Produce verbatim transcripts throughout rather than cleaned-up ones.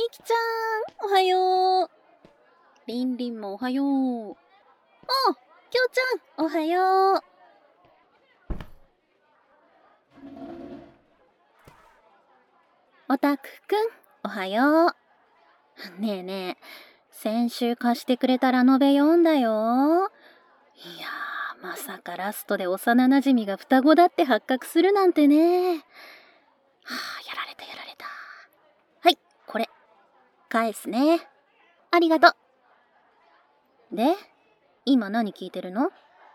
みきちゃん、おはよう。りんりんもおはよう。おう、きょうちゃん、おはよう。おたくくん、おはよう。ねえねえ、先週貸してくれたラノベ読んだよ。いやー、まさかラストで幼なじみが双子だって発覚するなんてね。はあ、やられたやられた。はい、これ、返すね。ありがとう。で、今何聞いてるの？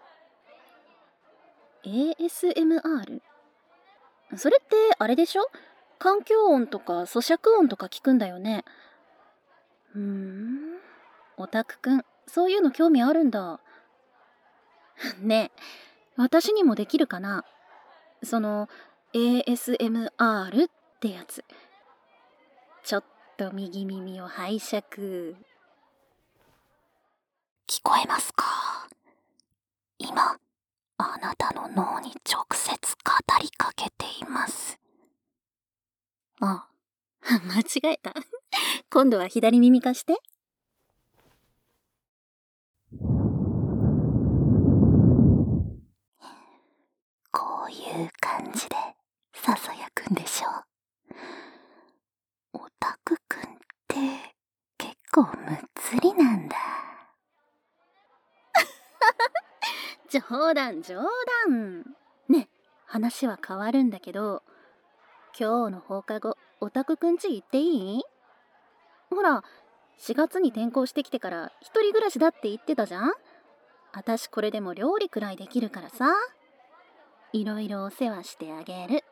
エーエスエムアール？ それってあれでしょ？環境音とか咀嚼音とか聞くんだよね。うーん。オタクくん、そういうの興味あるんだ。ねえ、私にもできるかな？その エーエスエムアール ってやつ。ちょっと右耳を拝借。 聞こえますか？今、あなたの脳に直接語りかけています。 あ、間違えた。今度は左耳貸して。 こういう感じでささやくんでしょう。オタクくんって結構むっつりなんだ。 冗談冗談。ね、話は変わるんだけど、今日の放課後、オタクくんち行っていい？ほら、しがつに転校してきてから一人暮らしだって言ってたじゃん？あたしこれでも料理くらいできるからさ。いろいろお世話してあげる。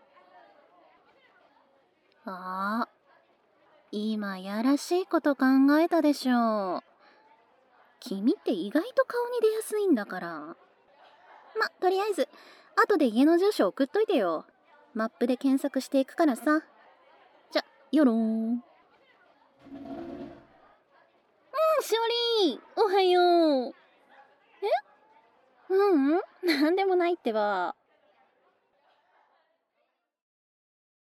ああ、今やらしいこと考えたでしょ。君って意外と顔に出やすいんだから。ま、とりあえず、後で家の住所送っといてよ。マップで検索していくからさ。じゃ、よろーん。うん、しおりー、おはよう。え？ううん、なんでもないってば。